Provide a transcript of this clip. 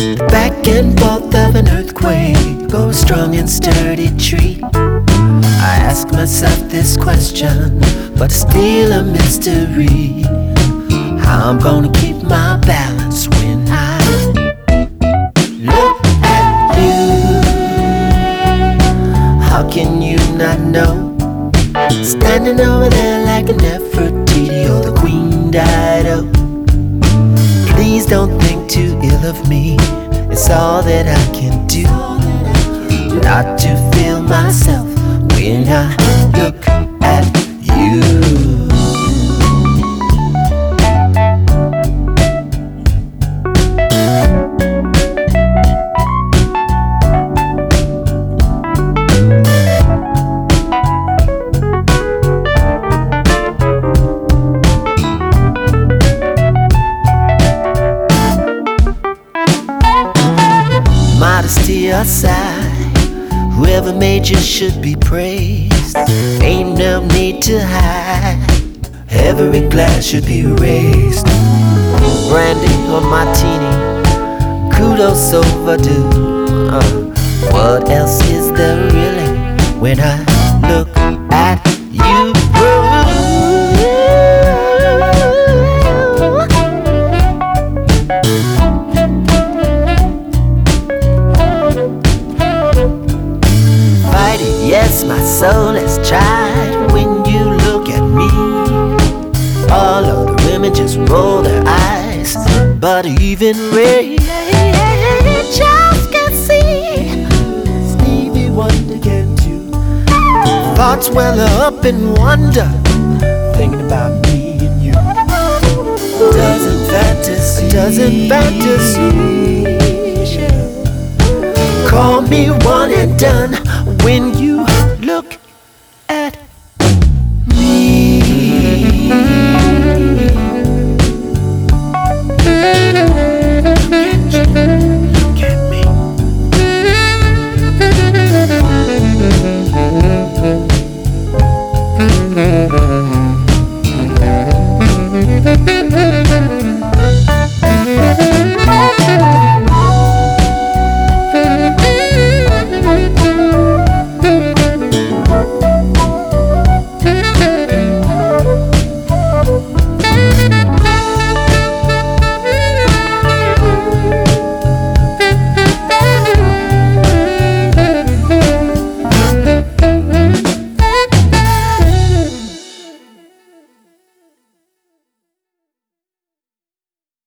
The back and forth of an earthquake or a strong and sturdy tree. I ask myself this question, but it's still a mystery. How I'm gonna keep my balance when I look at you. How can you not know? Standing over there like a Nefertiti or the Queen Dido. Please don't think too ill of me. It's all that I can do not to feel myself when I look at you. Modesty aside, whoever made you should be praised. Ain't no need to hide, every glass should be raised. Brandy or martini, kudos overdue. What else is there really when I look at you? Yes, my soul has tried when you look at me. All of the women just roll their eyes, but even Ray Charles can see. Stevie Wonder can too. Thoughts well up in wonder, thinking about me and you. Doesn't fantasy call me one and done.